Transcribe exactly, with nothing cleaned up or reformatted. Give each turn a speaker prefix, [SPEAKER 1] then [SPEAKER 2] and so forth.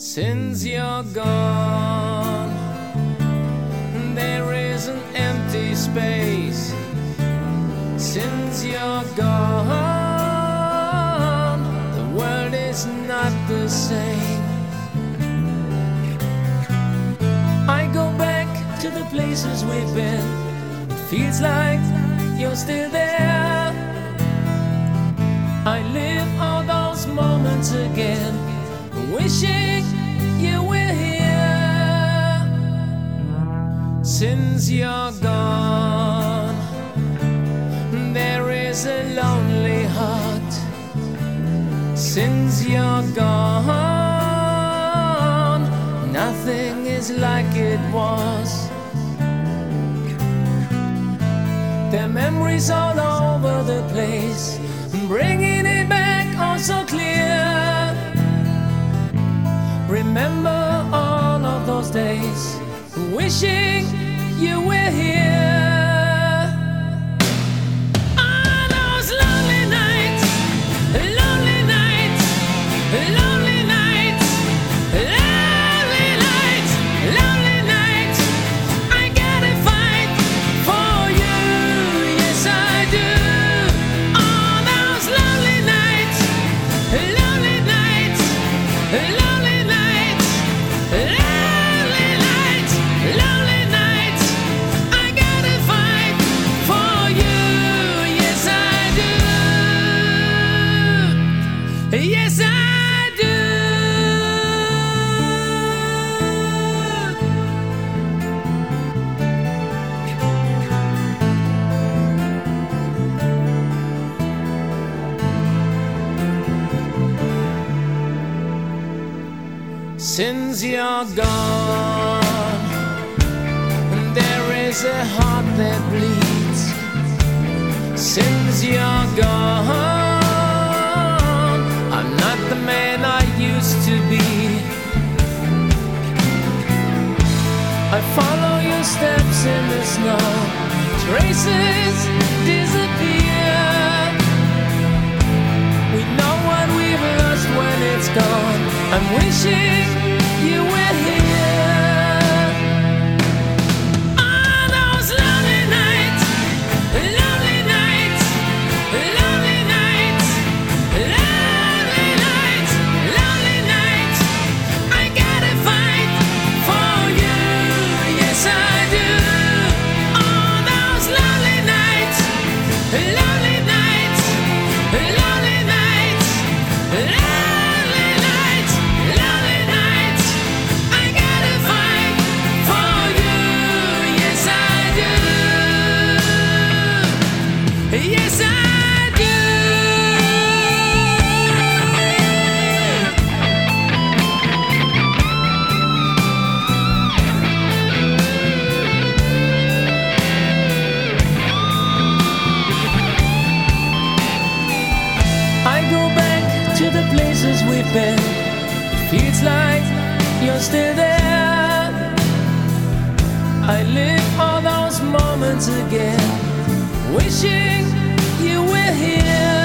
[SPEAKER 1] Since you're gone, there is an empty space. Since you're gone, the world is not the same. I go back to the places we've been. It feels like you're still there. I live all those moments again, wishing you were here. Since you're gone, there is a lonely heart. Since you're gone, nothing is like it was. There are memories all over the place, bringing it back all so clear. Remember all of those days, wishing you were here. On those lonely nights, lonely nights, lonely nights, lonely nights, lonely nights, I gotta fight for you, yes I do. On those lonely nights, lonely nights, lonely yes, I do. Since you're gone, there is a heart that bleeds. Since you're gone, I'm not the man I used to be. I follow your steps in the snow, traces disappear. We know what we've lost when it's gone. I'm wishing you were here. On those lonely nights, lonely nights, lonely nights, lonely nights, lonely nights, I gotta fight for you, yes I do. On those lonely nights, lonely nights, lonely nights, lonely nights, lonely nights, I gotta fight for you, yes I do, yes I do. I go back to the places we've been. It feels like you're still there. I live all those moments again, wishing you were here.